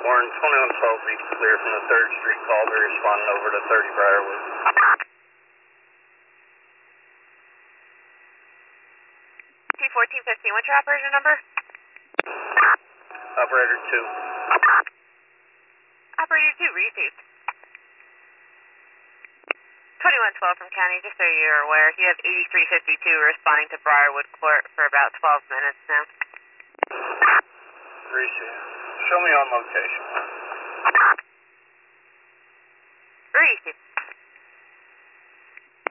Warren, 2112 reached clear from the 3rd Street call. They're responding over to 30 Briarwood. T1415, what's your operator number? Operator 2. Operator 2, received. 2112 from County, just so you're aware, you have 8352 responding to Briarwood Court for about 12 minutes now. Received. Show me on location. Received.